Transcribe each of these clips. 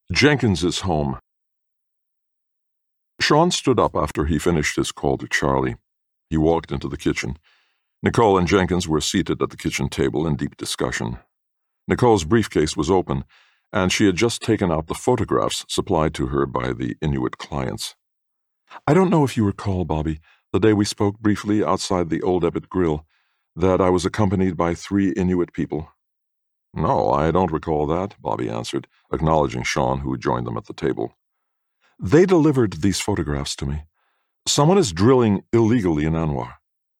Jenkins is home. Sean stood up after he finished his call to Charlie. He walked into the kitchen. Nicole and Jenkins were seated at the kitchen table in deep discussion. Nicole's briefcase was open, and she had just taken out the photographs supplied to her by the Inuit clients. "I don't know if you recall, Bobby, the day we spoke briefly outside the Old Ebbitt Grill, that I was accompanied by 3 Inuit people." "No, I don't recall that," Bobby answered, acknowledging Sean, who joined them at the table. "They delivered these photographs to me. Someone is drilling illegally in Anwar."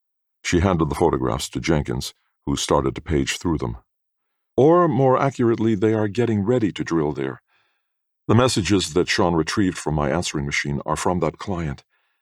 She handed the photographs to Jenkins, who started to page through them. "Or, more accurately, they are getting ready to drill there. The messages that Sean retrieved from my answering machine are from that client.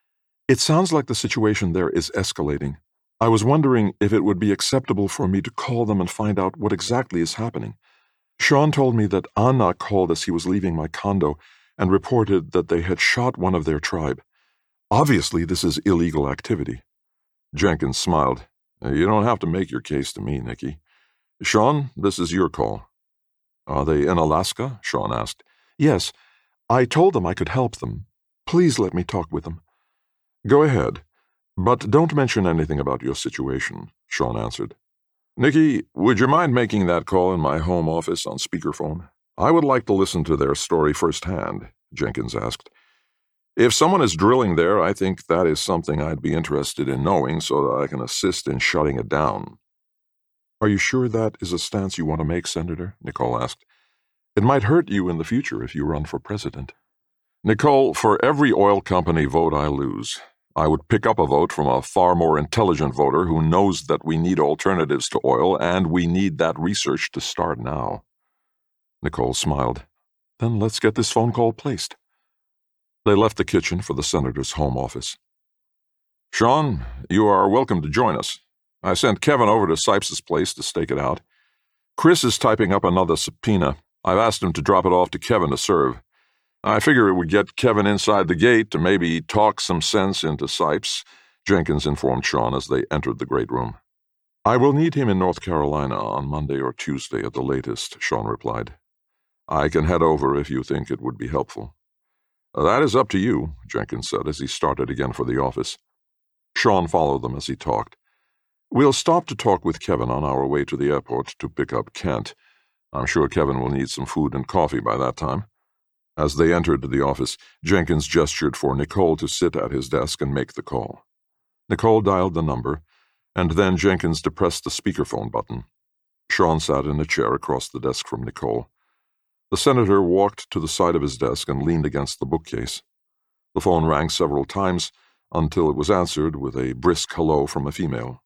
It sounds like the situation there is escalating. I was wondering if it would be acceptable for me to call them and find out what exactly is happening. Sean told me that Anna called as he was leaving my condo and reported that they had shot one of their tribe. Obviously, this is illegal activity." Jenkins smiled. "You don't have to make your case to me, Nicky. Sean, this is your call." "Are they in Alaska?" Sean asked. "Yes. I told them I could help them. Please let me talk with them." "Go ahead, but don't mention anything about your situation," Sean answered. "Nicky, would you mind making that call in my home office on speakerphone? I would like to listen to their story firsthand," Jenkins asked. "If someone is drilling there, I think that is something I'd be interested in knowing so that I can assist in shutting it down." "Are you sure that is a stance you want to make, Senator?" Nicole asked. "It might hurt you in the future if you run for president." "Nicole, for every oil company vote I lose, I would pick up a vote from a far more intelligent voter who knows that we need alternatives to oil and we need that research to start now." Nicole smiled. "Then let's get this phone call placed." They left the kitchen for the senator's home office. "Sean, you are welcome to join us. I sent Kevin over to Sipes' place to stake it out. Chris is typing up another subpoena. I've asked him to drop it off to Kevin to serve. I figure it would get Kevin inside the gate to maybe talk some sense into Sipes," Jenkins informed Sean as they entered the great room. "I will need him in North Carolina on Monday or Tuesday at the latest," Sean replied. "I can head over if you think it would be helpful." "That is up to you," Jenkins said as he started again for the office. Sean followed them as he talked. "We'll stop to talk with Kevin on our way to the airport to pick up Kent. I'm sure Kevin will need some food and coffee by that time." As they entered the office, Jenkins gestured for Nicole to sit at his desk and make the call. Nicole dialed the number, and then Jenkins depressed the speakerphone button. Sean sat in a chair across the desk from Nicole. The senator walked to the side of his desk and leaned against the bookcase. The phone rang several times until it was answered with a brisk hello from a female.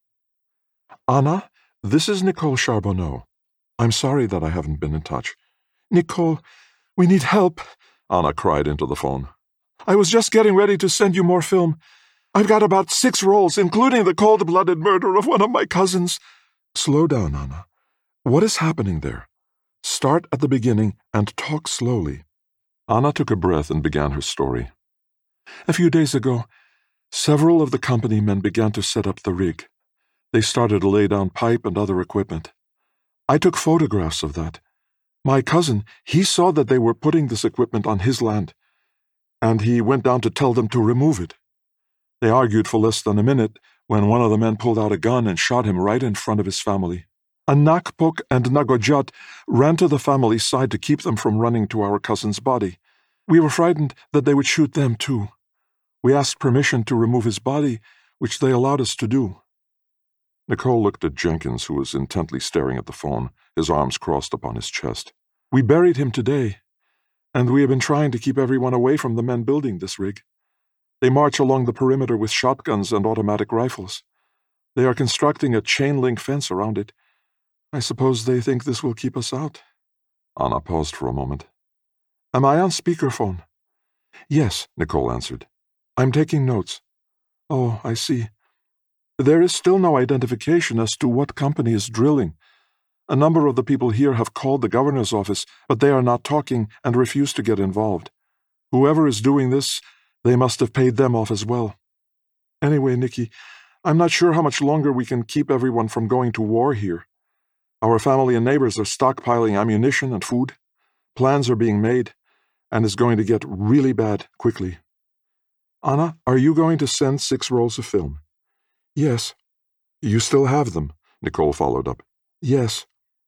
"Anna, this is Nicole Charbonneau. I'm sorry that I haven't been in touch." "Nicole, we need help," Anna cried into the phone. "I was just getting ready to send you more film. I've got about 6 rolls, including the cold-blooded murder of one of my cousins." "Slow down, Anna. What is happening there? Start at the beginning and talk slowly." Anna took a breath and began her story. "A few days ago, several of the company men began to set up the rig. They started to lay down pipe and other equipment. I took photographs of that. My cousin, he saw that they were putting this equipment on his land, and he went down to tell them to remove it. They argued for less than a minute when one of the men pulled out a gun and shot him right in front of his family. Anakpok and Nagojat ran to the family's side to keep them from running to our cousin's body. We were frightened that they would shoot them too. We asked permission to remove his body, which they allowed us to do." Nicole looked at Jenkins, who was intently staring at the phone, his arms crossed upon his chest. "We buried him today, and we have been trying to keep everyone away from the men building this rig. They march along the perimeter with shotguns and automatic rifles. They are constructing a chain-link fence around it. I suppose they think this will keep us out." Anna paused for a moment. "Am I on speakerphone?" "Yes," Nicole answered. "I'm taking notes." "Oh, I see. There is still no identification as to what company is drilling. A number of the people here have called the governor's office, but they are not talking and refuse to get involved. Whoever is doing this, they must have paid them off as well. Anyway, Nicky, I'm not sure how much longer we can keep everyone from going to war here. Our family and neighbors are stockpiling ammunition and food. Plans are being made. and is going to get really bad quickly. Anna, are you going to send 6 rolls of film? Yes. You still have them? Nicole followed up. Yes.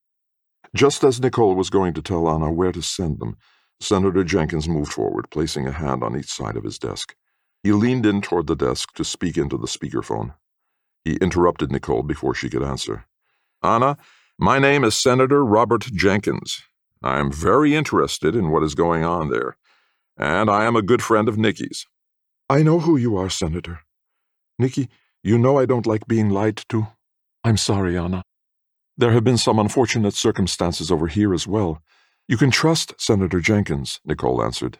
Just as Nicole was going to tell Anna where to send them, Senator Jenkins moved forward, placing a hand on each side of his desk. He leaned in toward the desk to speak into the speakerphone. He interrupted Nicole before she could answer. Anna, my name is Senator Robert Jenkins. I am very interested in what is going on there, and I am a good friend of Nikki's. I know who you are, Senator. Nikki, you know I don't like being lied to. I'm sorry, Anna. There have been some unfortunate circumstances over here as well. You can trust Senator Jenkins, Nicole answered.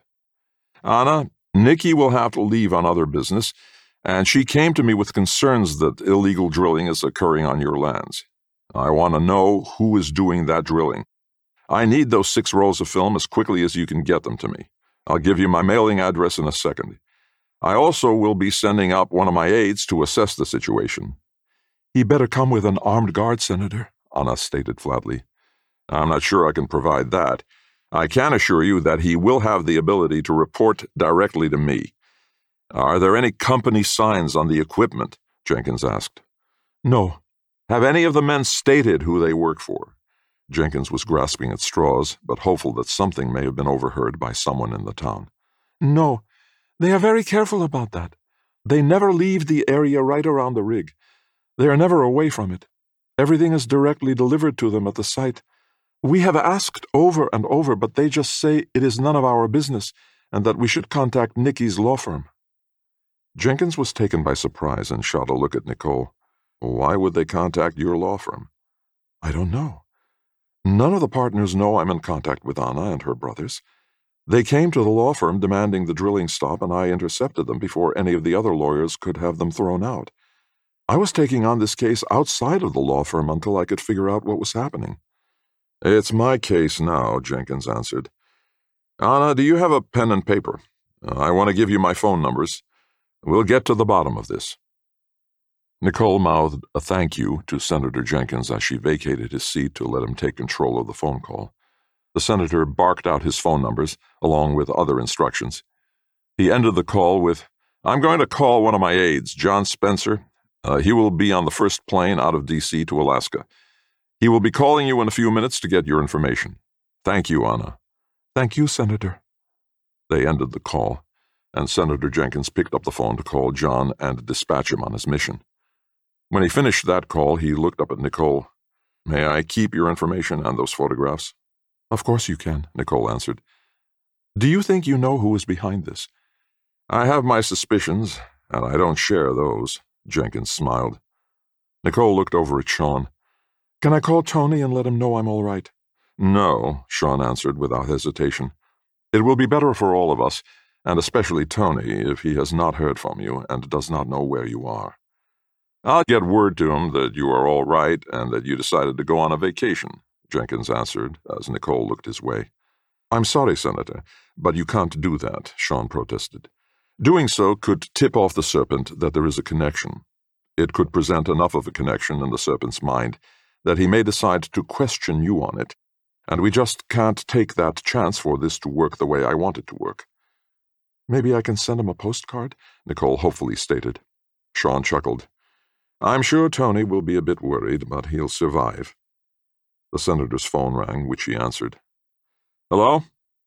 Anna, Nikki will have to leave on other business, and she came to me with concerns that illegal drilling is occurring on your lands. I want to know who is doing that drilling. I need those 6 rolls of film as quickly as you can get them to me. I'll give you my mailing address in a second. I also will be sending up one of my aides to assess the situation. He better come with an armed guard, Senator, Anna stated flatly. I'm not sure I can provide that. I can assure you that he will have the ability to report directly to me. Are there any company signs on the equipment? Jenkins asked. No. Have any of the men stated who they work for? Jenkins was grasping at straws, but hopeful that something may have been overheard by someone in the town. No. They are very careful about that. They never leave the area right around the rig. They are never away from it. Everything is directly delivered to them at the site. We have asked over and over, but they just say it is none of our business and that we should contact Nikki's law firm. Jenkins was taken by surprise and shot a look at Nicole. Why would they contact your law firm? I don't know. None of the partners know I'm in contact with Anna and her brothers. They came to the law firm demanding the drilling stop, and I intercepted them before any of the other lawyers could have them thrown out. I was taking on this case outside of the law firm until I could figure out what was happening. It's my case now, Jenkins answered. Anna, do you have a pen and paper? I want to give you my phone numbers. We'll get to the bottom of this. Nicole mouthed a thank you to Senator Jenkins as she vacated his seat to let him take control of the phone call. The senator barked out his phone numbers, along with other instructions. He ended the call with, I'm going to call one of my aides, John Spencer. He will be on the first plane out of D.C. to Alaska. He will be calling you in a few minutes to get your information. Thank you, Anna. Thank you, Senator. They ended the call, and Senator Jenkins picked up the phone to call John and dispatch him on his mission. When he finished that call, he looked up at Nicole. May I keep your information and those photographs? Of course you can, Nicole answered. Do you think you know who is behind this? I have my suspicions, and I don't share those, Jenkins smiled. Nicole looked over at Sean. Can I call Tony and let him know I'm all right? No, Sean answered without hesitation. It will be better for all of us, and especially Tony, if he has not heard from you and does not know where you are. I'll get word to him that you are all right and that you decided to go on a vacation, Jenkins answered as Nicole looked his way. I'm sorry, Senator, but you can't do that, Sean protested. Doing so could tip off the serpent that there is a connection. It could present enough of a connection in the serpent's mind that he may decide to question you on it, and we just can't take that chance for this to work the way I want it to work. Maybe I can send him a postcard? Nicole hopefully stated. Sean chuckled. I'm sure Tony will be a bit worried, but he'll survive. The senator's phone rang, which he answered. Hello?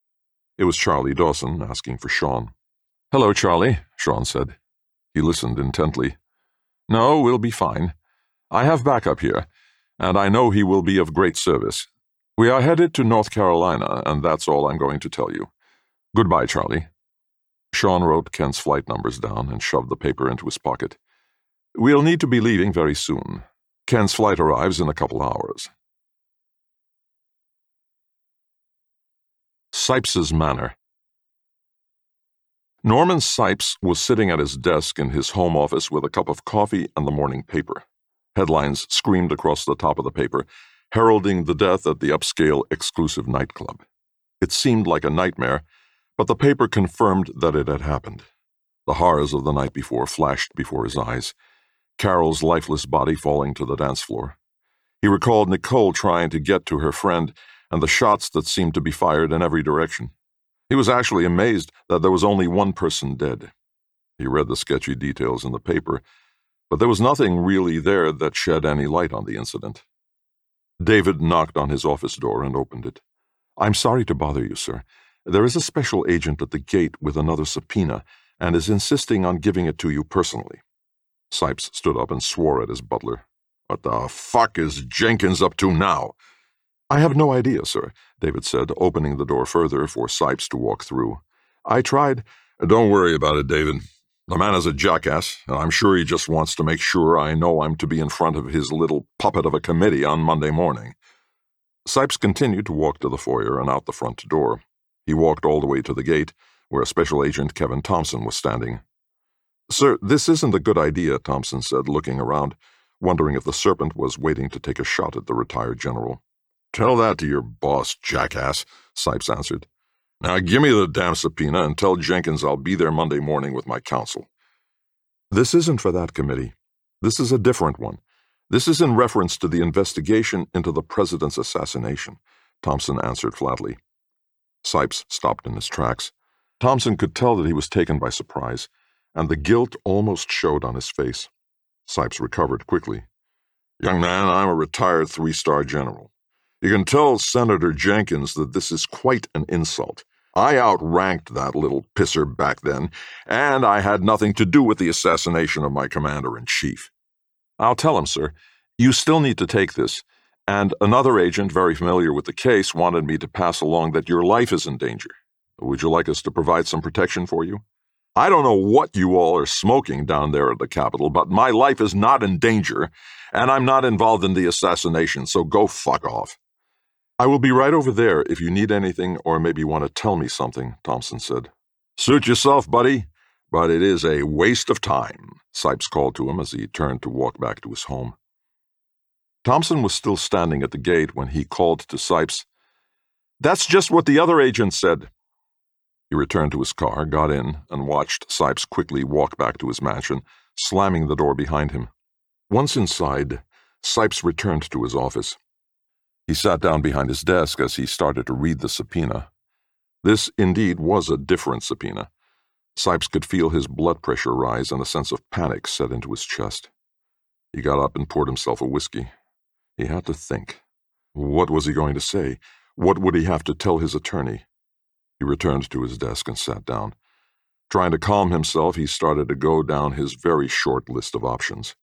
It was Charlie Dawson asking for Sean. Hello, Charlie, Sean said. He listened intently. No, we'll be fine. I have backup here, and I know he will be of great service. We are headed to North Carolina, and that's all I'm going to tell you. Goodbye, Charlie. Sean wrote Ken's flight numbers down and shoved the paper into his pocket. We'll need to be leaving very soon. Ken's flight arrives in a couple hours. Sipes's Manor. Norman Sipes was sitting at his desk in his home office with a cup of coffee and the morning paper. Headlines screamed across the top of the paper, heralding the death at the upscale exclusive nightclub. It seemed like a nightmare, but the paper confirmed that it had happened. The horrors of the night before flashed before his eyes. Carol's lifeless body falling to the dance floor. He recalled Nicole trying to get to her friend and the shots that seemed to be fired in every direction. He was actually amazed that there was only one person dead. He read the sketchy details in the paper, but there was nothing really there that shed any light on the incident. David knocked on his office door and opened it. "I'm sorry to bother you, sir. There is a special agent at the gate with another subpoena and is insisting on giving it to you personally." Sipes stood up and swore at his butler. "What the fuck is Jenkins up to now?" "I have no idea, sir," David said, opening the door further for Sipes to walk through. "I tried—" "Don't worry about it, David. The man is a jackass, and I'm sure he just wants to make sure I know I'm to be in front of his little puppet of a committee on Monday morning." Sipes continued to walk to the foyer and out the front door. He walked all the way to the gate, where Special Agent Kevin Thompson was standing. "Sir, this isn't a good idea," Thompson said, looking around, wondering if the Serpent was waiting to take a shot at the retired general. "Tell that to your boss, jackass," Sipes answered. "Now give me the damn subpoena and tell Jenkins I'll be there Monday morning with my counsel." "This isn't for that committee. This is a different one. This is in reference to the investigation into the president's assassination," Thompson answered flatly. Sipes stopped in his tracks. Thompson could tell that he was taken by surprise, and the guilt almost showed on his face. Sipes recovered quickly. "Young man, I'm a retired 3-star general. You can tell Senator Jenkins that this is quite an insult. I outranked that little pisser back then, and I had nothing to do with the assassination of my commander-in-chief." "I'll tell him, sir. You still need to take this. And another agent very familiar with the case wanted me to pass along that your life is in danger. Would you like us to provide some protection for you? I don't know what you all are smoking down there at the Capitol, but my life is not in danger, and I'm not involved in the assassination, so go fuck off." "I will be right over there if you need anything or maybe want to tell me something," Thompson said. "Suit yourself, buddy, but it is a waste of time," Sipes called to him as he turned to walk back to his home. Thompson was still standing at the gate when he called to Sipes. "That's just what the other agent said." He returned to his car, got in, and watched Sipes quickly walk back to his mansion, slamming the door behind him. Once inside, Sipes returned to his office. He sat down behind his desk as he started to read the subpoena. This indeed was a different subpoena. Sipes could feel his blood pressure rise and a sense of panic set into his chest. He got up and poured himself a whiskey. He had to think. What was he going to say? What would he have to tell his attorney? He returned to his desk and sat down. Trying to calm himself, he started to go down his very short list of options.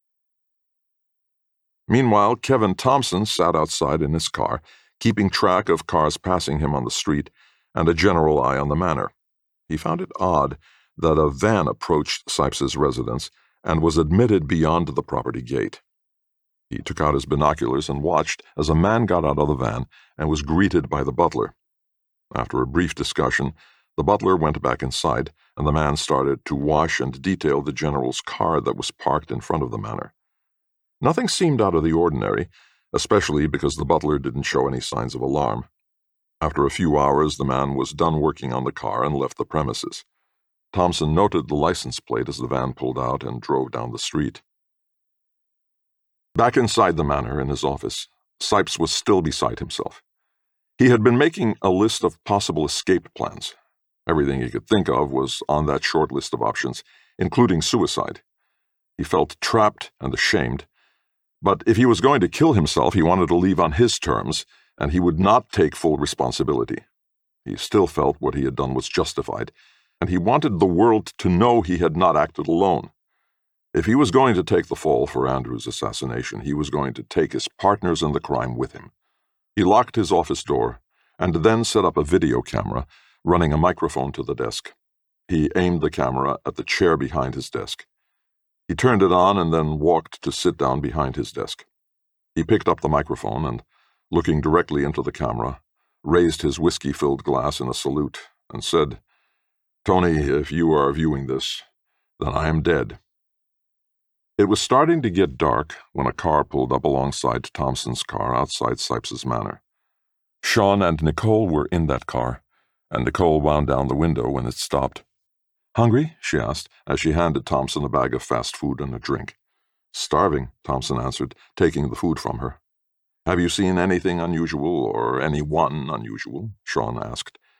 Meanwhile, Kevin Thompson sat outside in his car, keeping track of cars passing him on the street and a general eye on the manor. He found it odd that a van approached Sipes's residence and was admitted beyond the property gate. He took out his binoculars and watched as a man got out of the van and was greeted by the butler. After a brief discussion, the butler went back inside, and the man started to wash and detail the general's car that was parked in front of the manor. Nothing seemed out of the ordinary, especially because the butler didn't show any signs of alarm. After a few hours, the man was done working on the car and left the premises. Thompson noted the license plate as the van pulled out and drove down the street. Back inside the manor in his office, Sipes was still beside himself. He had been making a list of possible escape plans. Everything he could think of was on that short list of options, including suicide. He felt trapped and ashamed, but if he was going to kill himself, he wanted to leave on his terms, and he would not take full responsibility. He still felt what he had done was justified, and he wanted the world to know he had not acted alone. If he was going to take the fall for Andrew's assassination, he was going to take his partners in the crime with him. He locked his office door and then set up a video camera, running a microphone to the desk. He aimed the camera at the chair behind his desk. He turned it on and then walked to sit down behind his desk. He picked up the microphone and, looking directly into the camera, raised his whiskey-filled glass in a salute and said, "Tony, if you are viewing this, then I am dead." It was starting to get dark when a car pulled up alongside Thompson's car outside Sipes's manor. Sean and Nicole were in that car, and Nicole wound down the window when it stopped. "Hungry?" she asked, as she handed Thompson a bag of fast food and a drink. "Starving," Thompson answered, taking the food from her. "Have you seen anything unusual or anyone unusual?" Sean asked.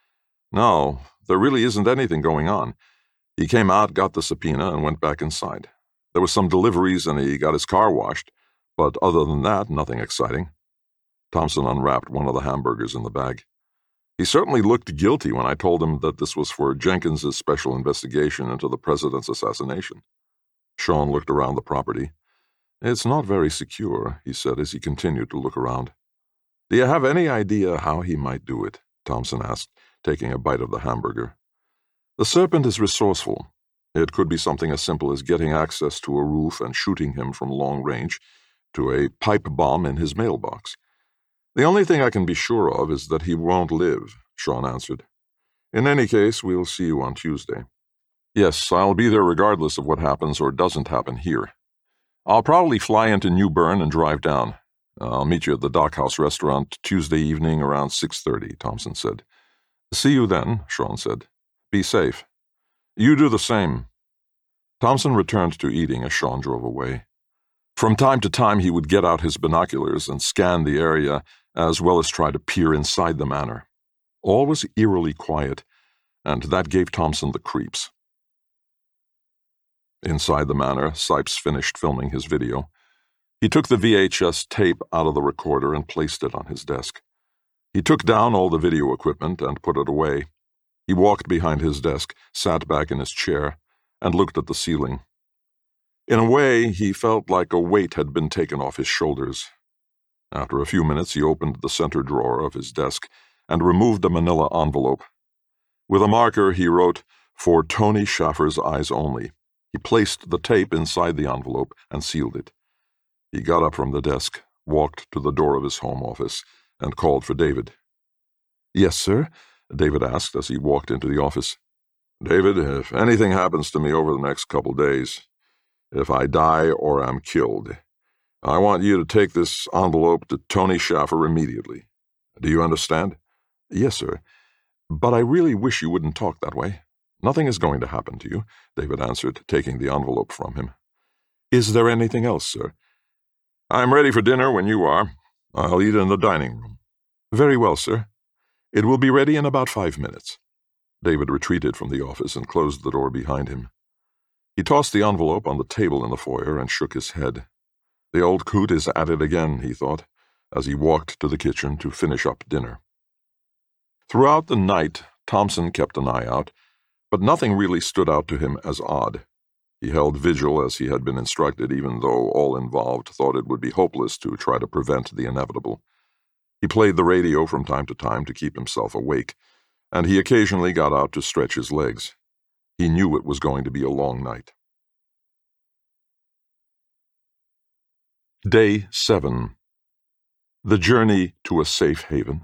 No, there really isn't anything going on. He came out, got the subpoena, and went back inside. There was some deliveries and he got his car washed, but other than that, nothing exciting. Thompson unwrapped one of the hamburgers in the bag. He certainly looked guilty when I told him that this was for Jenkins's special investigation into the president's assassination. Sean looked around the property. It's not very secure, he said as he continued to look around. Do you have any idea how he might do it? Thompson asked, taking a bite of the hamburger. The Serpent is resourceful. It could be something as simple as getting access to a roof and shooting him from long range, to a pipe bomb in his mailbox. The only thing I can be sure of is that he won't live, Sean answered. In any case, we'll see you on Tuesday. Yes, I'll be there regardless of what happens or doesn't happen here. I'll probably fly into New Bern and drive down. I'll meet you at the Dockhouse restaurant Tuesday evening around 6:30, Thompson said. See you then, Sean said. Be safe. You do the same. Thompson returned to eating as Sean drove away. From time to time he would get out his binoculars and scan the area, as well as try to peer inside the manor. All was eerily quiet, and that gave Thompson the creeps. Inside the manor, Sipes finished filming his video. He took the VHS tape out of the recorder and placed it on his desk. He took down all the video equipment and put it away. He walked behind his desk, sat back in his chair, and looked at the ceiling. In a way, he felt like a weight had been taken off his shoulders. After a few minutes, he opened the center drawer of his desk and removed a manila envelope. With a marker, he wrote, "For Tony Schaffer's eyes only." He placed the tape inside the envelope and sealed it. He got up from the desk, walked to the door of his home office, and called for David. "Yes, sir?" David asked as he walked into the office. "David, if anything happens to me over the next couple days, if I die or am killed, I want you to take this envelope to Tony Schaffer immediately. Do you understand?" "Yes, sir. But I really wish you wouldn't talk that way. Nothing is going to happen to you," David answered, taking the envelope from him. "Is there anything else, sir?" "I'm ready for dinner when you are. I'll eat in the dining room." "Very well, sir. It will be ready in about 5 minutes." David retreated from the office and closed the door behind him. He tossed the envelope on the table in the foyer and shook his head. The old coot is at it again, he thought, as he walked to the kitchen to finish up dinner. Throughout the night, Thompson kept an eye out, but nothing really stood out to him as odd. He held vigil as he had been instructed, even though all involved thought it would be hopeless to try to prevent the inevitable. He played the radio from time to time to keep himself awake, and he occasionally got out to stretch his legs. He knew it was going to be a long night. Day 7. The journey to a safe haven.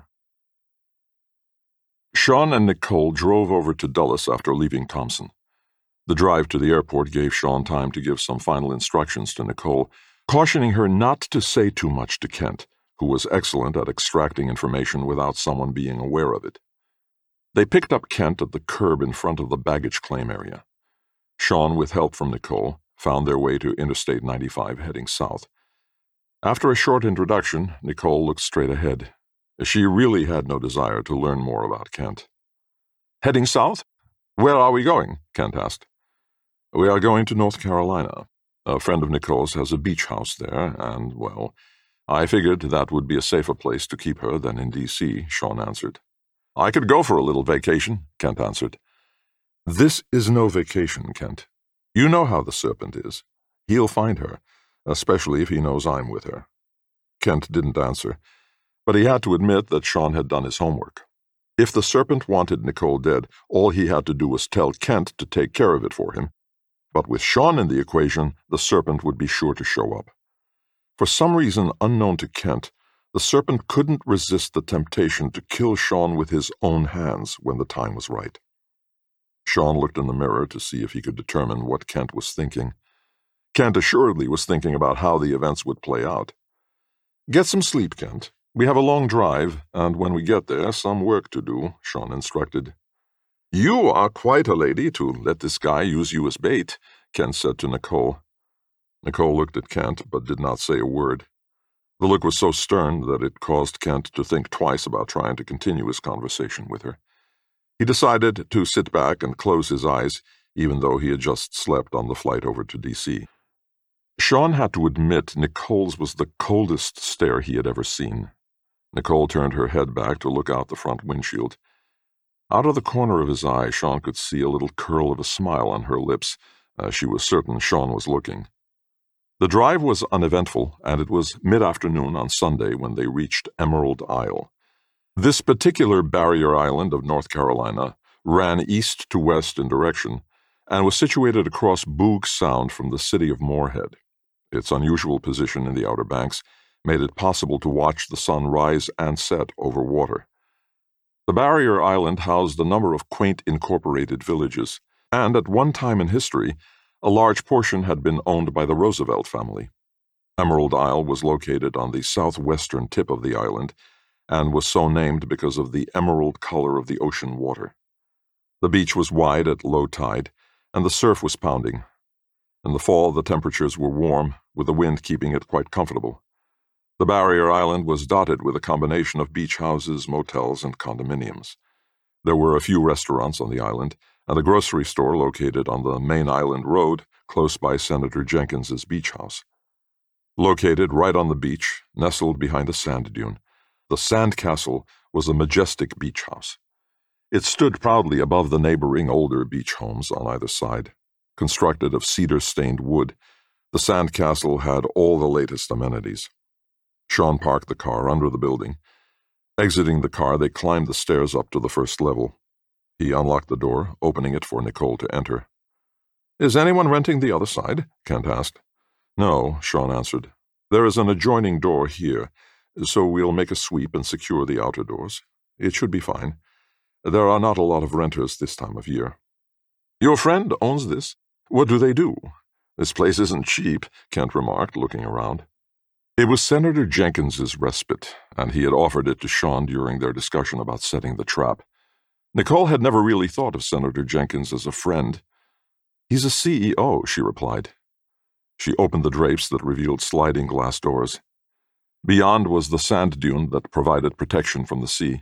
Sean and Nicole drove over to Dulles after leaving Thompson. The drive to the airport gave Sean time to give some final instructions to Nicole, cautioning her not to say too much to Kent, who was excellent at extracting information without someone being aware of it. They picked up Kent at the curb in front of the baggage claim area. Sean, with help from Nicole, found their way to Interstate 95 heading south. After a short introduction, Nicole looked straight ahead. She really had no desire to learn more about Kent. "Heading south? Where are we going?" Kent asked. "We are going to North Carolina. A friend of Nicole's has a beach house there, and, well, I figured that would be a safer place to keep her than in D.C., Sean answered. "I could go for a little vacation," Kent answered. "This is no vacation, Kent. You know how the Serpent is. He'll find her, especially if he knows I'm with her." Kent didn't answer, but he had to admit that Sean had done his homework. If the Serpent wanted Nicole dead, all he had to do was tell Kent to take care of it for him. But with Sean in the equation, the Serpent would be sure to show up. For some reason unknown to Kent, the Serpent couldn't resist the temptation to kill Sean with his own hands when the time was right. Sean looked in the mirror to see if he could determine what Kent was thinking. Kent assuredly was thinking about how the events would play out. "Get some sleep, Kent. We have a long drive, and when we get there, some work to do," Sean instructed. "You are quite a lady to let this guy use you as bait," Kent said to Nicole. Nicole looked at Kent, but did not say a word. The look was so stern that it caused Kent to think twice about trying to continue his conversation with her. He decided to sit back and close his eyes, even though he had just slept on the flight over to D.C. Sean had to admit Nicole's was the coldest stare he had ever seen. Nicole turned her head back to look out the front windshield. Out of the corner of his eye, Sean could see a little curl of a smile on her lips, as she was certain Sean was looking. The drive was uneventful, and it was mid-afternoon on Sunday when they reached Emerald Isle. This particular barrier island of North Carolina ran east to west in direction and was situated across Boog Sound from the city of Moorhead. Its unusual position in the Outer Banks made it possible to watch the sun rise and set over water. The barrier island housed a number of quaint incorporated villages, and at one time in history, a large portion had been owned by the Roosevelt family. Emerald Isle was located on the southwestern tip of the island and was so named because of the emerald color of the ocean water. The beach was wide at low tide, and the surf was pounding. In the fall, the temperatures were warm, with the wind keeping it quite comfortable. The barrier island was dotted with a combination of beach houses, motels, and condominiums. There were a few restaurants on the island, and a grocery store located on the main island road close by Senator Jenkins's beach house. Located right on the beach, nestled behind a sand dune, the Sand Castle was a majestic beach house. It stood proudly above the neighboring older beach homes on either side. Constructed of cedar-stained wood, the Sand Castle had all the latest amenities. Sean parked the car under the building. Exiting the car, they climbed the stairs up to the first level. He unlocked the door, opening it for Nicole to enter. "Is anyone renting the other side?" Kent asked. "No," Sean answered. "There is an adjoining door here, so we'll make a sweep and secure the outer doors. It should be fine. There are not a lot of renters this time of year." "Your friend owns this? What do they do?" "This place isn't cheap," Kent remarked, looking around. It was Senator Jenkins's respite, and he had offered it to Sean during their discussion about setting the trap. Nicole had never really thought of Senator Jenkins as a friend. "He's a CEO," she replied. She opened the drapes that revealed sliding glass doors. Beyond was the sand dune that provided protection from the sea.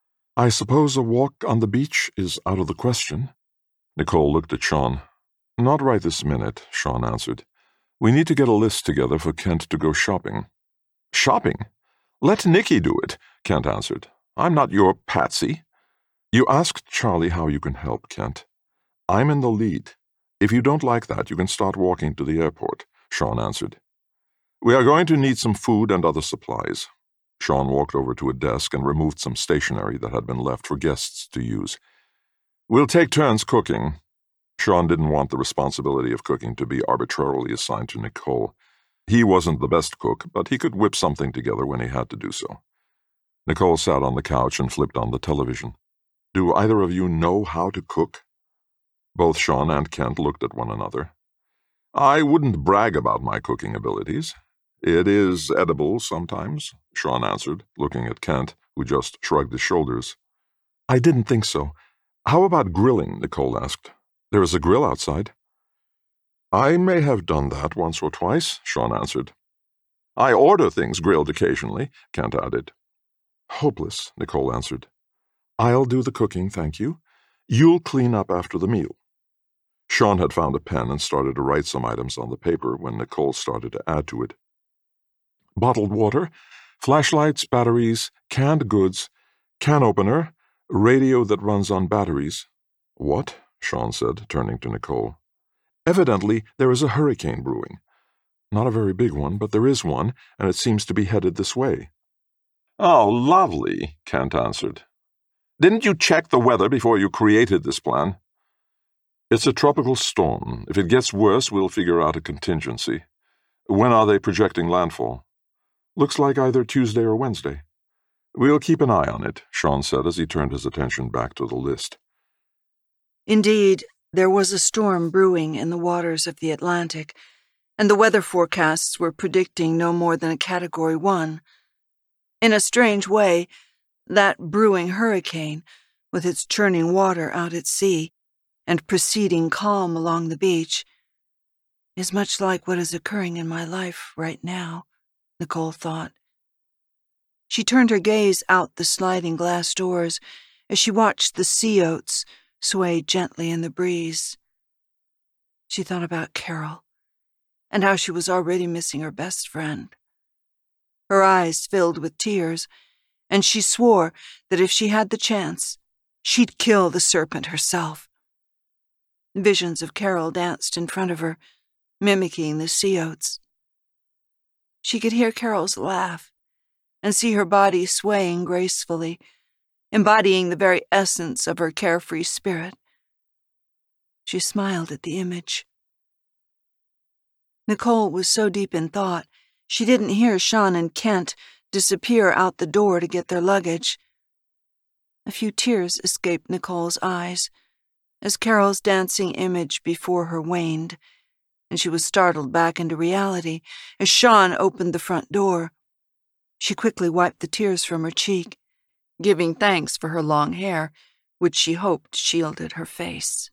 "I suppose a walk on the beach is out of the question?" Nicole looked at Sean. "Not right this minute," Sean answered. "We need to get a list together for Kent to go shopping." "Shopping? Let Nicky do it," Kent answered. "I'm not your patsy." "You asked Charlie how you can help, Kent. I'm in the lead. If you don't like that, you can start walking to the airport," Sean answered. "We are going to need some food and other supplies." Sean walked over to a desk and removed some stationery that had been left for guests to use. "We'll take turns cooking." Sean didn't want the responsibility of cooking to be arbitrarily assigned to Nicole. He wasn't the best cook, but he could whip something together when he had to do so. Nicole sat on the couch and flipped on the television. "Do either of you know how to cook?" Both Sean and Kent looked at one another. "I wouldn't brag about my cooking abilities. It is edible sometimes," Sean answered, looking at Kent, who just shrugged his shoulders. "I didn't think so. How about grilling?" Nicole asked. "There is a grill outside." "I may have done that once or twice," Sean answered. "I order things grilled occasionally," Kent added. "Hopeless," Nicole answered. "I'll do the cooking, thank you. You'll clean up after the meal." Sean had found a pen and started to write some items on the paper when Nicole started to add to it. "Bottled water, flashlights, batteries, canned goods, can opener, radio that runs on batteries." "What?" Sean said, turning to Nicole. "Evidently, there is a hurricane brewing. Not a very big one, but there is one, and it seems to be headed this way." "Oh, lovely," Kent answered. "Didn't you check the weather before you created this plan?" "It's a tropical storm. If it gets worse, we'll figure out a contingency. When are they projecting landfall?" "Looks like either Tuesday or Wednesday." "We'll keep an eye on it," Sean said as he turned his attention back to the list. Indeed, there was a storm brewing in the waters of the Atlantic, and the weather forecasts were predicting no more than a Category 1. In a strange way, that brewing hurricane, with its churning water out at sea and preceding calm along the beach, is much like what is occurring in my life right now, Nicole thought. She turned her gaze out the sliding glass doors as she watched the sea oats sway gently in the breeze. She thought about Carol and how she was already missing her best friend. Her eyes filled with tears, and she swore that if she had the chance, she'd kill the serpent herself. Visions of Carol danced in front of her, mimicking the sea oats. She could hear Carol's laugh and see her body swaying gracefully, embodying the very essence of her carefree spirit. She smiled at the image. Nicole was so deep in thought, she didn't hear Sean and Kent disappear out the door to get their luggage. A few tears escaped Nicole's eyes as Carol's dancing image before her waned, and she was startled back into reality as Sean opened the front door. She quickly wiped the tears from her cheek, giving thanks for her long hair, which she hoped shielded her face.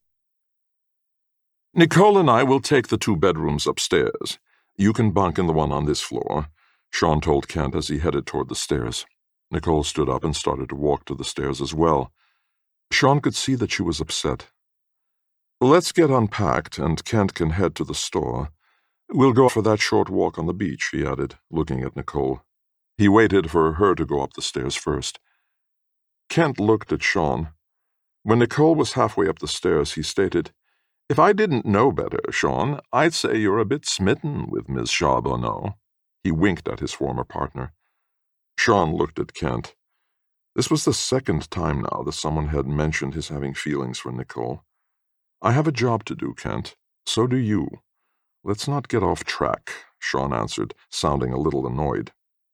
Nicole and I will take the 2 bedrooms upstairs. You can bunk in the one on this floor, Sean told Kent as he headed toward the stairs. Nicole stood up and started to walk to the stairs as well. Sean could see that she was upset. Let's get unpacked, and Kent can head to the store. We'll go for that short walk on the beach, he added, looking at Nicole. He waited for her to go up the stairs first. Kent looked at Sean. When Nicole was halfway up the stairs, he stated, "If I didn't know better, Sean, I'd say you're a bit smitten with Miss Charbonneau." He winked at his former partner. Sean looked at Kent. This was the second time now that someone had mentioned his having feelings for Nicole. "I have a job to do, Kent. So do you. Let's not get off track," Sean answered, sounding a little annoyed.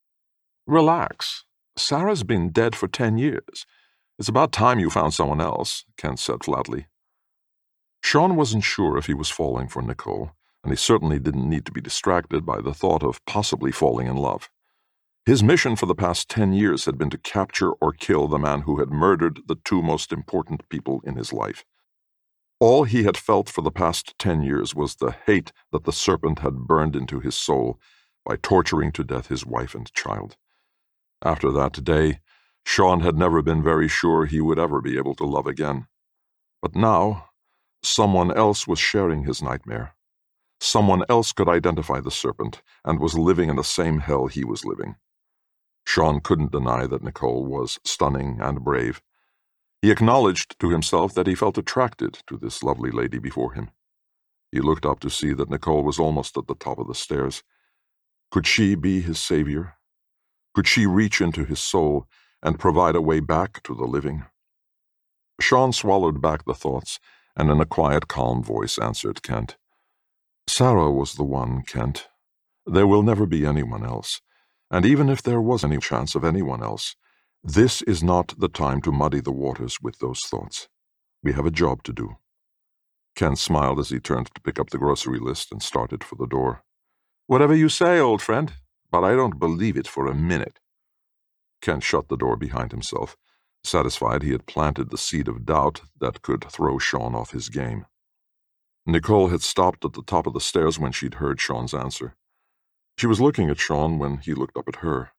"Relax. Sarah's been dead for 10 years. It's about time you found someone else," Kent said flatly. Sean wasn't sure if he was falling for Nicole, and he certainly didn't need to be distracted by the thought of possibly falling in love. His mission for the past 10 years had been to capture or kill the man who had murdered the 2 most important people in his life. All he had felt for the past 10 years was the hate that the serpent had burned into his soul by torturing to death his wife and child. After that day, Sean had never been very sure he would ever be able to love again. But now, someone else was sharing his nightmare. Someone else could identify the serpent and was living in the same hell he was living. Sean couldn't deny that Nicole was stunning and brave. He acknowledged to himself that he felt attracted to this lovely lady before him. He looked up to see that Nicole was almost at the top of the stairs. Could she be his savior? Could she reach into his soul and provide a way back to the living? Sean swallowed back the thoughts and in a quiet, calm voice answered Kent. "Sarah was the one, Kent. There will never be anyone else. And even if there was any chance of anyone else, this is not the time to muddy the waters with those thoughts. We have a job to do." Kent smiled as he turned to pick up the grocery list and started for the door. "Whatever you say, old friend, but I don't believe it for a minute." Kent shut the door behind himself, satisfied he had planted the seed of doubt that could throw Sean off his game. Nicole had stopped at the top of the stairs when she'd heard Sean's answer. She was looking at Sean when he looked up at her.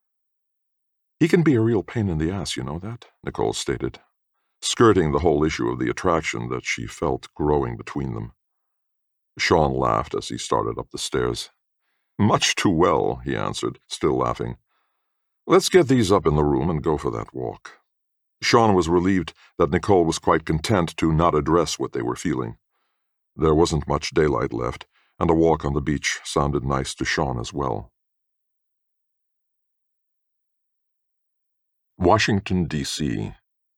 "He can be a real pain in the ass, you know that?" Nicole stated, skirting the whole issue of the attraction that she felt growing between them. Sean laughed as he started up the stairs. "Much too well," he answered, still laughing. "Let's get these up in the room and go for that walk." Sean was relieved that Nicole was quite content to not address what they were feeling. There wasn't much daylight left, and a walk on the beach sounded nice to Sean as well. Washington, D.C.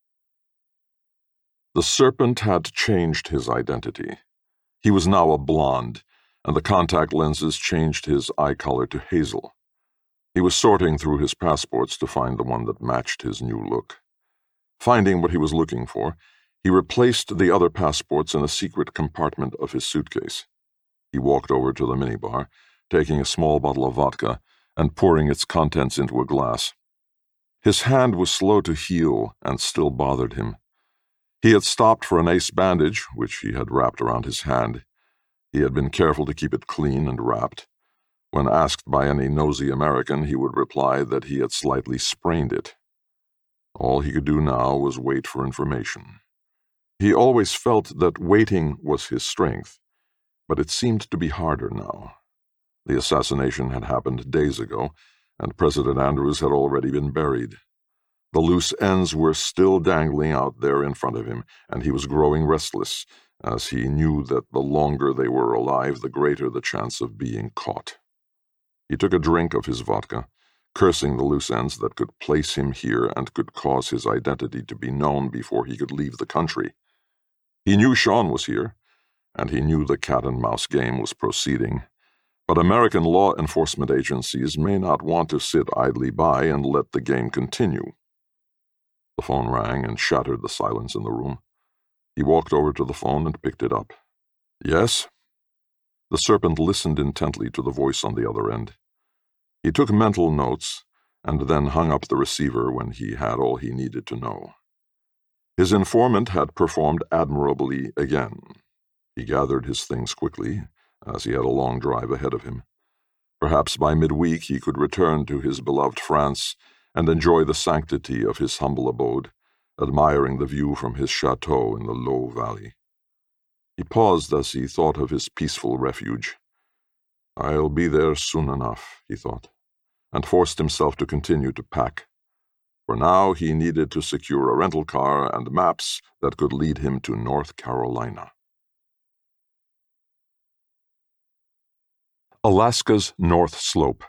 The serpent had changed his identity. He was now a blonde, and the contact lenses changed his eye color to hazel. He was sorting through his passports to find the one that matched his new look. Finding what he was looking for, he replaced the other passports in a secret compartment of his suitcase. He walked over to the minibar, taking a small bottle of vodka and pouring its contents into a glass. His hand was slow to heal and still bothered him. He had stopped for an ace bandage, which he had wrapped around his hand. He had been careful to keep it clean and wrapped. When asked by any nosy American, he would reply that he had slightly sprained it. All he could do now was wait for information. He always felt that waiting was his strength, but it seemed to be harder now. The assassination had happened days ago, and President Andrews had already been buried. The loose ends were still dangling out there in front of him, and he was growing restless, as he knew that the longer they were alive, the greater the chance of being caught. He took a drink of his vodka, cursing the loose ends that could place him here and could cause his identity to be known before he could leave the country. He knew Sean was here, and he knew the cat-and-mouse game was proceeding, but American law enforcement agencies may not want to sit idly by and let the game continue. The phone rang and shattered the silence in the room. He walked over to the phone and picked it up. Yes? The serpent listened intently to the voice on the other end. He took mental notes and then hung up the receiver when he had all he needed to know. His informant had performed admirably again. He gathered his things quickly, as he had a long drive ahead of him. Perhaps by midweek he could return to his beloved France and enjoy the sanctity of his humble abode, admiring the view from his chateau in the low valley. He paused as he thought of his peaceful refuge. I'll be there soon enough, he thought, and forced himself to continue to pack. For now he needed to secure a rental car and maps that could lead him to North Carolina. Alaska's North Slope.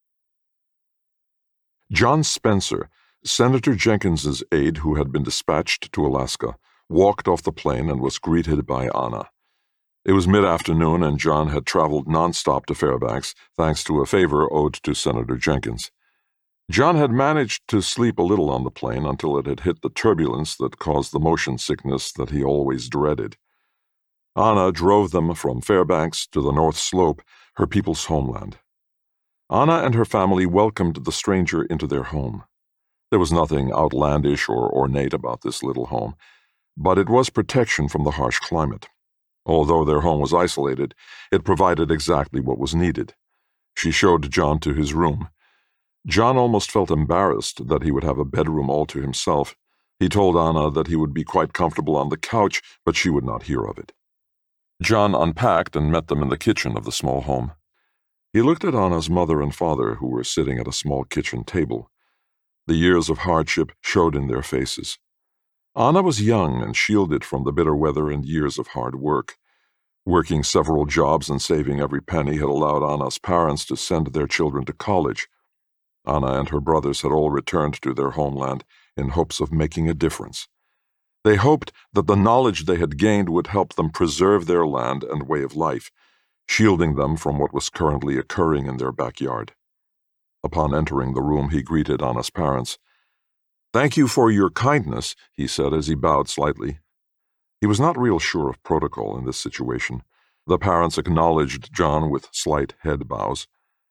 John Spencer, Senator Jenkins's aide who had been dispatched to Alaska, walked off the plane and was greeted by Anna. It was mid-afternoon, and John had traveled nonstop to Fairbanks, thanks to a favor owed to Senator Jenkins. John had managed to sleep a little on the plane until it had hit the turbulence that caused the motion sickness that he always dreaded. Anna drove them from Fairbanks to the North Slope, her people's homeland. Anna and her family welcomed the stranger into their home. There was nothing outlandish or ornate about this little home, but it was protection from the harsh climate. Although their home was isolated, it provided exactly what was needed. She showed John to his room. John almost felt embarrassed that he would have a bedroom all to himself. He told Anna that he would be quite comfortable on the couch, but she would not hear of it. John unpacked and met them in the kitchen of the small home. He looked at Anna's mother and father, who were sitting at a small kitchen table. The years of hardship showed in their faces. Anna was young and shielded from the bitter weather and years of hard work. Working several jobs and saving every penny had allowed Anna's parents to send their children to college. Anna and her brothers had all returned to their homeland in hopes of making a difference. They hoped that the knowledge they had gained would help them preserve their land and way of life, shielding them from what was currently occurring in their backyard. Upon entering the room, he greeted Anna's parents. "Thank you for your kindness," he said as he bowed slightly. He was not real sure of protocol in this situation. The parents acknowledged John with slight head bows.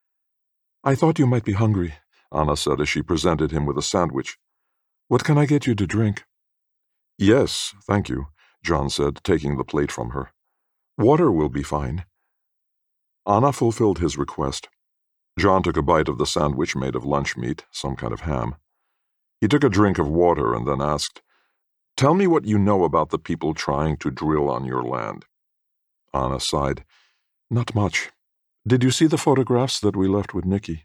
"I thought you might be hungry," Anna said as she presented him with a sandwich. "What can I get you to drink?" "Yes, thank you," John said, taking the plate from her. "Water will be fine." Anna fulfilled his request. John took a bite of the sandwich made of lunch meat, some kind of ham. He took a drink of water and then asked, "Tell me what you know about the people trying to drill on your land." Anna sighed. "Not much. Did you see the photographs that we left with Nikki?"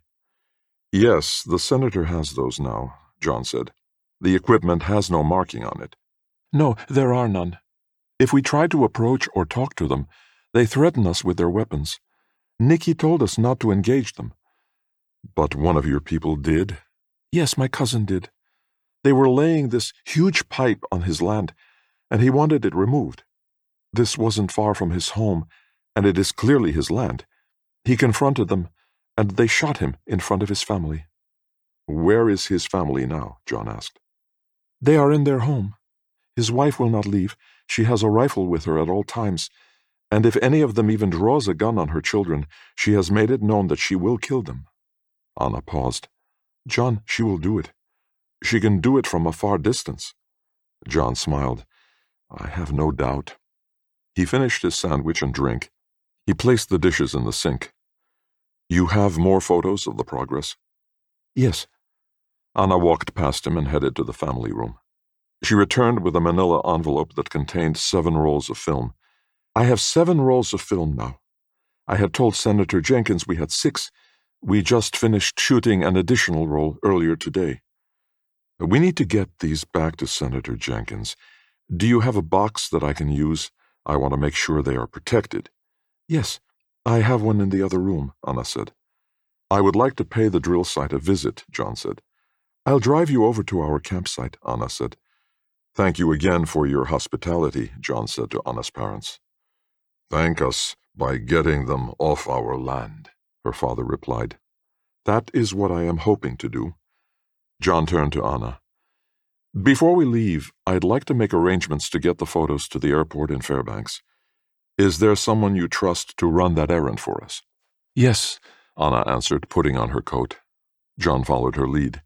"Yes, the senator has those now," John said. "The equipment has no marking on it." "No, there are none. If we try to approach or talk to them, they threaten us with their weapons. Nikki told us not to engage them." "But one of your people did?" "Yes, my cousin did. They were laying this huge pipe on his land, and he wanted it removed. This wasn't far from his home, and it is clearly his land. He confronted them, and they shot him in front of his family." "Where is his family now?" John asked. "They are in their home. His wife will not leave. She has a rifle with her at all times, and if any of them even draws a gun on her children, she has made it known that she will kill them." Anna paused. "John, she will do it. She can do it from a far distance." John smiled. "I have no doubt." He finished his sandwich and drink. He placed the dishes in the sink. "You have more photos of the progress?" "Yes." Anna walked past him and headed to the family room. She returned with a manila envelope that contained 7 rolls of film. "I have 7 rolls of film now. I had told Senator Jenkins we had 6. We just finished shooting an additional roll earlier today. We need to get these back to Senator Jenkins. Do you have a box that I can use? I want to make sure they are protected." "Yes, I have one in the other room," Anna said. "I would like to pay the drill site a visit," John said. "I'll drive you over to our campsite," Anna said. "Thank you again for your hospitality," John said to Anna's parents. "Thank us by getting them off our land," her father replied. "That is what I am hoping to do." John turned to Anna. "Before we leave, I'd like to make arrangements to get the photos to the airport in Fairbanks. Is there someone you trust to run that errand for us?" "Yes," Anna answered, putting on her coat. John followed her lead.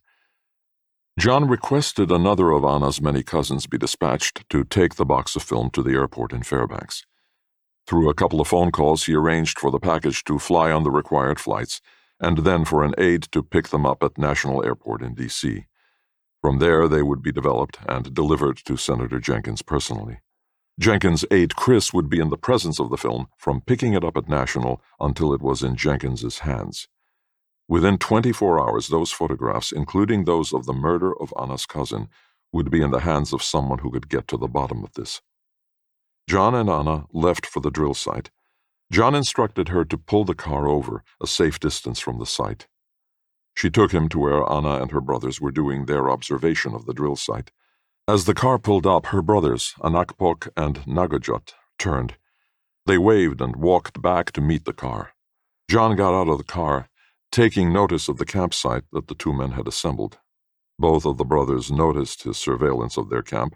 John requested another of Anna's many cousins be dispatched to take the box of film to the airport in Fairbanks. Through a couple of phone calls, he arranged for the package to fly on the required flights, and then for an aide to pick them up at National Airport in D.C. From there, they would be developed and delivered to Senator Jenkins personally. Jenkins' aide Chris would be in the presence of the film from picking it up at National until it was in Jenkins's hands. Within 24 hours, those photographs, including those of the murder of Anna's cousin, would be in the hands of someone who could get to the bottom of this. John and Anna left for the drill site. John instructed her to pull the car over, a safe distance from the site. She took him to where Anna and her brothers were doing their observation of the drill site. As the car pulled up, her brothers, Anakpok and Nagajot, turned. They waved and walked back to meet the car. John got out of the car, taking notice of the campsite that the 2 men had assembled. Both of the brothers noticed his surveillance of their camp.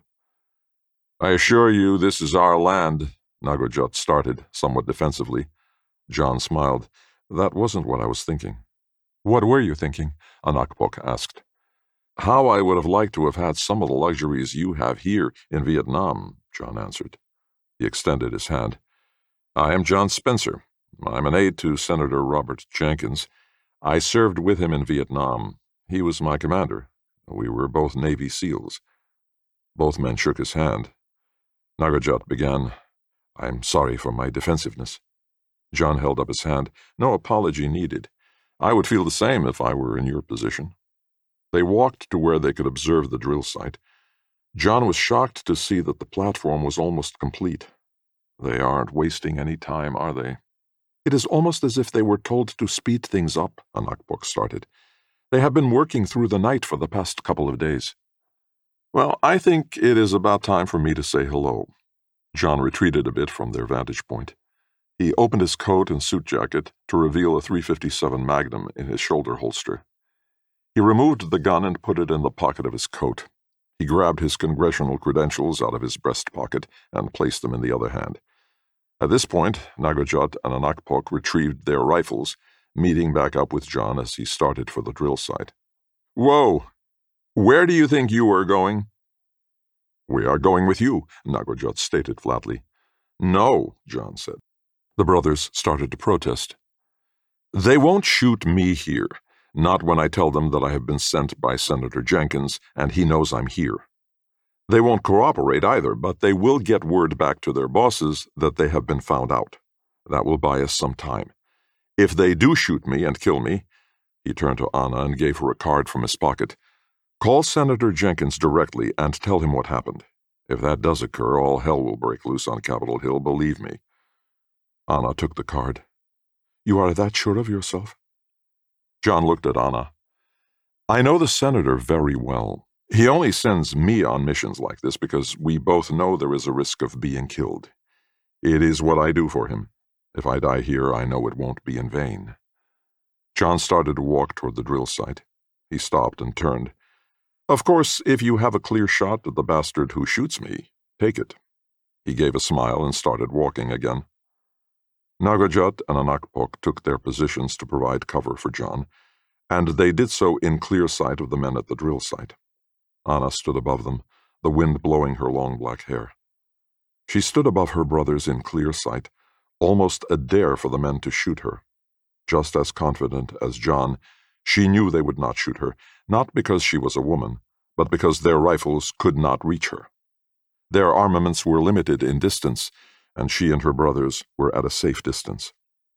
"I assure you this is our land," Nagajot started, somewhat defensively. John smiled. "That wasn't what I was thinking." "What were you thinking?" Anakpok asked. "How I would have liked to have had some of the luxuries you have here in Vietnam," John answered. He extended his hand. "I am John Spencer. I'm an aide to Senator Robert Jenkins. I served with him in Vietnam. He was my commander. We were both Navy SEALs." Both men shook his hand. Nagajot began, "I'm sorry for my defensiveness." John held up his hand. "No apology needed. I would feel the same if I were in your position." They walked to where they could observe the drill site. John was shocked to see that the platform was almost complete. "They aren't wasting any time, are they?" "It is almost as if they were told to speed things up," Anakpok started. "They have been working through the night for the past couple of days." "Well, I think it is about time for me to say hello." John retreated a bit from their vantage point. He opened his coat and suit jacket to reveal a .357 Magnum in his shoulder holster. He removed the gun and put it in the pocket of his coat. He grabbed his congressional credentials out of his breast pocket and placed them in the other hand. At this point, Nagajot and Anakpok retrieved their rifles, meeting back up with John as he started for the drill site. "Whoa! Where do you think you are going?" "We are going with you," Nagajot stated flatly. "No," John said. The brothers started to protest. "They won't shoot me here, not when I tell them that I have been sent by Senator Jenkins and he knows I'm here. They won't cooperate either, but they will get word back to their bosses that they have been found out. That will buy us some time. If they do shoot me and kill me," he turned to Anna and gave her a card from his pocket, "call Senator Jenkins directly and tell him what happened. If that does occur, all hell will break loose on Capitol Hill, believe me." Anna took the card. "You are that sure of yourself?" John looked at Anna. "I know the senator very well. He only sends me on missions like this because we both know there is a risk of being killed. It is what I do for him. If I die here, I know it won't be in vain." John started to walk toward the drill site. He stopped and turned. "Of course, if you have a clear shot at the bastard who shoots me, take it." He gave a smile and started walking again. Nagajot and Anakpok took their positions to provide cover for John, and they did so in clear sight of the men at the drill site. Anna stood above them, the wind blowing her long black hair. She stood above her brothers in clear sight, almost a dare for the men to shoot her. Just as confident as John, She knew they would not shoot her, not because she was a woman, but because their rifles could not reach her. Their armaments were limited in distance, and she and her brothers were at a safe distance.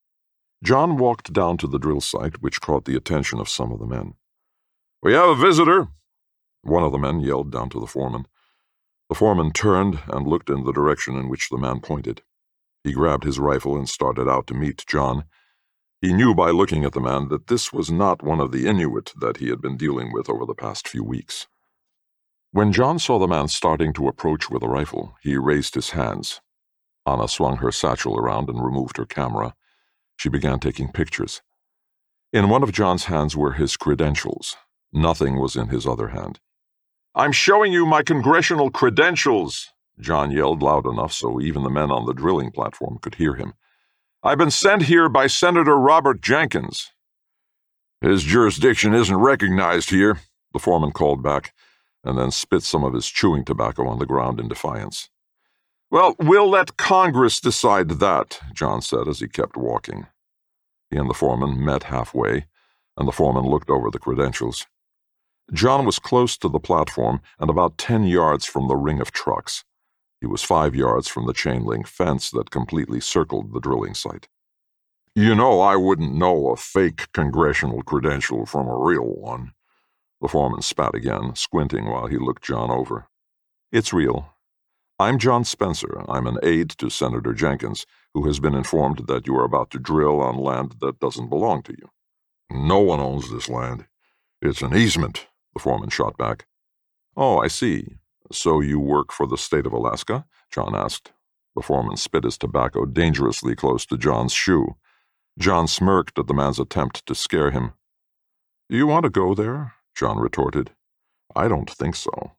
John walked down to the drill site, which caught the attention of some of the men. "We have a visitor," one of the men yelled down to the foreman. The foreman turned and looked in the direction in which the man pointed. He grabbed his rifle and started out to meet John. He knew by looking at the man that this was not one of the Inuit that he had been dealing with over the past few weeks. When John saw the man starting to approach with a rifle, he raised his hands. Anna swung her satchel around and removed her camera. She began taking pictures. In one of John's hands were his credentials. Nothing was in his other hand. "I'm showing you my congressional credentials," John yelled loud enough so even the men on the drilling platform could hear him. "I've been sent here by Senator Robert Jenkins." "His jurisdiction isn't recognized here," the foreman called back, and then spit some of his chewing tobacco on the ground in defiance. "Well, we'll let Congress decide that," John said as he kept walking. He and the foreman met halfway, and the foreman looked over the credentials. John was close to the platform and about 10 yards from the ring of trucks. He was 5 yards from the chain-link fence that completely circled the drilling site. "You know I wouldn't know a fake congressional credential from a real one." The foreman spat again, squinting while he looked John over. "It's real. I'm John Spencer. I'm an aide to Senator Jenkins, who has been informed that you are about to drill on land that doesn't belong to you." "No one owns this land. It's an easement," the foreman shot back. "Oh, I see. So you work for the state of Alaska?" John asked. The foreman spit his tobacco dangerously close to John's shoe. John smirked at the man's attempt to scare him. "You want to go there?" John retorted. "I don't think so."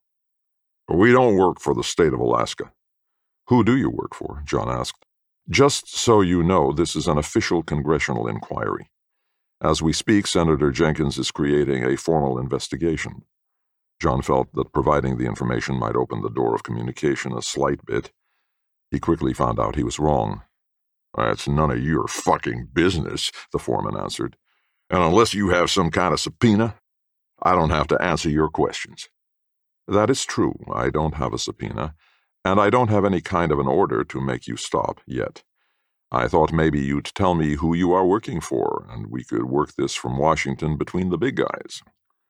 "We don't work for the state of Alaska." "Who do you work for?" John asked. "Just so you know, this is an official congressional inquiry. As we speak, Senator Jenkins is creating a formal investigation." John felt that providing the information might open the door of communication a slight bit. He quickly found out he was wrong. "That's none of your fucking business," the foreman answered. "And unless you have some kind of subpoena, I don't have to answer your questions." "That is true. I don't have a subpoena, and I don't have any kind of an order to make you stop yet. I thought maybe you'd tell me who you are working for, and we could work this from Washington between the big guys."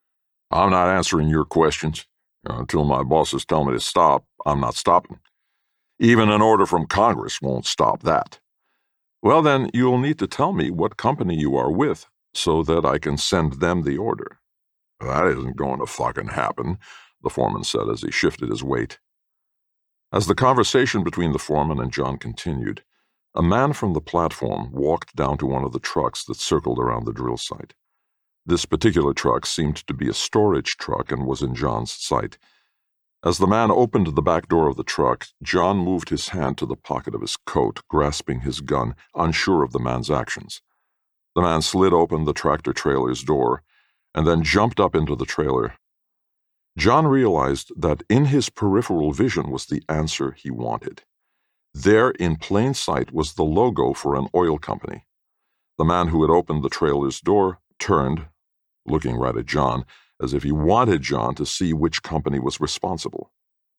"I'm not answering your questions. Until my bosses tell me to stop, I'm not stopping. Even an order from Congress won't stop that." "Well, then, you'll need to tell me what company you are with, so that I can send them the order." "That isn't going to fucking happen," the foreman said as he shifted his weight. As the conversation between the foreman and John continued, a man from the platform walked down to one of the trucks that circled around the drill site. This particular truck seemed to be a storage truck and was in John's sight. As the man opened the back door of the truck, John moved his hand to the pocket of his coat, grasping his gun, unsure of the man's actions. The man slid open the tractor-trailer's door and then jumped up into the trailer. John realized that in his peripheral vision was the answer he wanted. There, in plain sight, was the logo for an oil company. The man who had opened the trailer's door turned, looking right at John, as if he wanted John to see which company was responsible.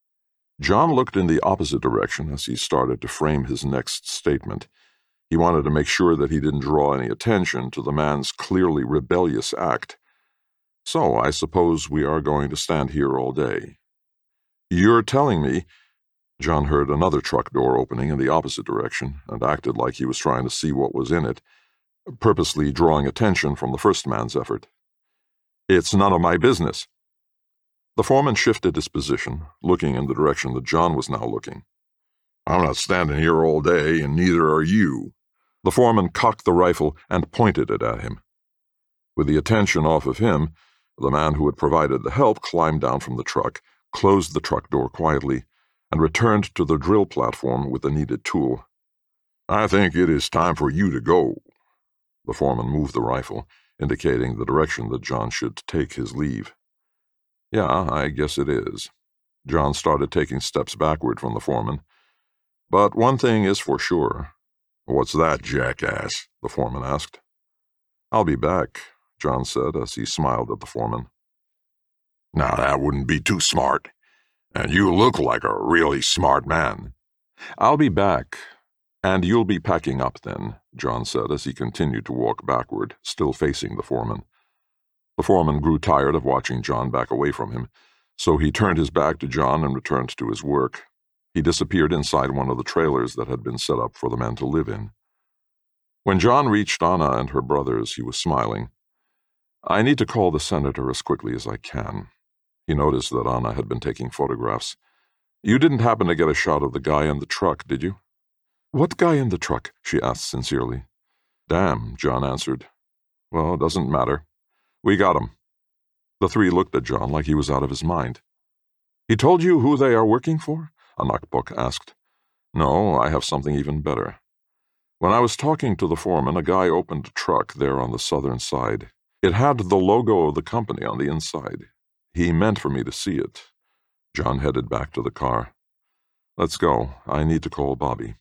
John looked in the opposite direction as he started to frame his next statement. He wanted to make sure that he didn't draw any attention to the man's clearly rebellious act. "So, I suppose we are going to stand here all day." "You're telling me—" John heard another truck door opening in the opposite direction and acted like he was trying to see what was in it, purposely drawing attention from the first man's effort. "It's none of my business." The foreman shifted his position, looking in the direction that John was now looking. "I'm not standing here all day, and neither are you." The foreman cocked the rifle and pointed it at him. With the attention off of him, the man who had provided the help climbed down from the truck, closed the truck door quietly, and returned to the drill platform with the needed tool. "I think it is time for you to go." The foreman moved the rifle, indicating the direction that John should take his leave. "Yeah, I guess it is." John started taking steps backward from the foreman. "But one thing is for sure." "What's that, jackass?" the foreman asked. "I'll be back," John said as he smiled at the foreman. Now, that wouldn't be too smart. And you look like a really smart man. I'll be back. And you'll be packing up then, John said as he continued to walk backward, still facing the foreman. The foreman grew tired of watching John back away from him, so he turned his back to John and returned to his work. He disappeared inside one of the trailers that had been set up for the men to live in. When John reached Anna and her brothers, he was smiling. I need to call the senator as quickly as I can. He noticed that Anna had been taking photographs. You didn't happen to get a shot of the guy in the truck, did you? What guy in the truck? She asked sincerely. Damn, John answered. Well, it doesn't matter. We got him. The three looked at John like he was out of his mind. He told you who they are working for? Anakbok asked. No, I have something even better. When I was talking to the foreman, a guy opened a truck there on the southern side. It had the logo of the company on the inside. He meant for me to see it. John headed back to the car. Let's go. I need to call Bobby.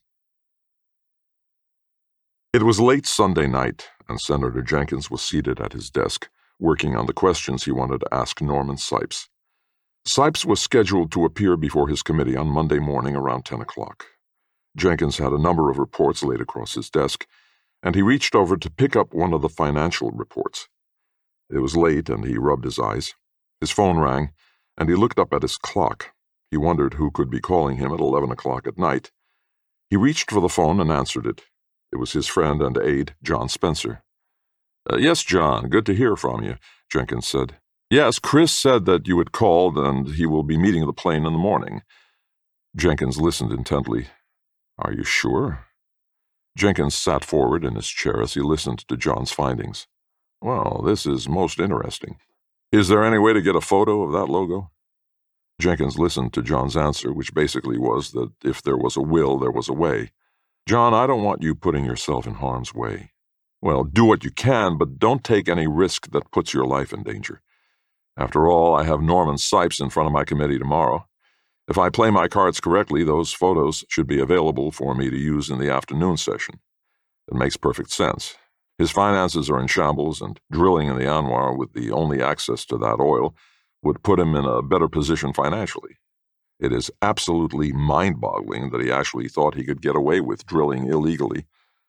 It was late Sunday night, and Senator Jenkins was seated at his desk, working on the questions he wanted to ask Norman Sipes. Sipes was scheduled to appear before his committee on Monday morning around 10 o'clock. Jenkins had a number of reports laid across his desk, and he reached over to pick up one of the financial reports. It was late, and he rubbed his eyes. His phone rang, and he looked up at his clock. He wondered who could be calling him at 11 o'clock at night. He reached for the phone and answered it. It was his friend and aide, John Spencer. Yes, John, good to hear from you, Jenkins said. Yes, Chris said that you had called and he will be meeting the plane in the morning. Jenkins listened intently. Are you sure? Jenkins sat forward in his chair as he listened to John's findings. Well, this is most interesting. Is there any way to get a photo of that logo? Jenkins listened to John's answer, which basically was that if there was a will, there was a way. John, I don't want you putting yourself in harm's way. Well, do what you can, but don't take any risk that puts your life in danger. After all, I have Norman Sipes in front of my committee tomorrow. If I play my cards correctly, those photos should be available for me to use in the afternoon session. It makes perfect sense. His finances are in shambles, and drilling in the Anwar with the only access to that oil would put him in a better position financially. It is absolutely mind-boggling that he actually thought he could get away with drilling illegally.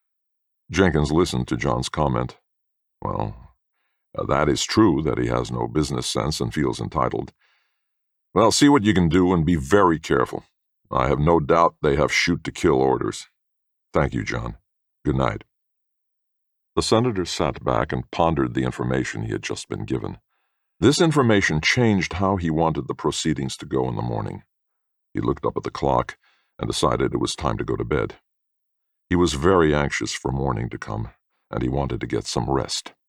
Jenkins listened to John's comment. Well, that is true that he has no business sense and feels entitled. Well, see what you can do and be very careful. I have no doubt they have shoot-to-kill orders. Thank you, John. Good night. The senator sat back and pondered the information he had just been given. This information changed how he wanted the proceedings to go in the morning. He looked up at the clock and decided it was time to go to bed. He was very anxious for morning to come, and he wanted to get some rest.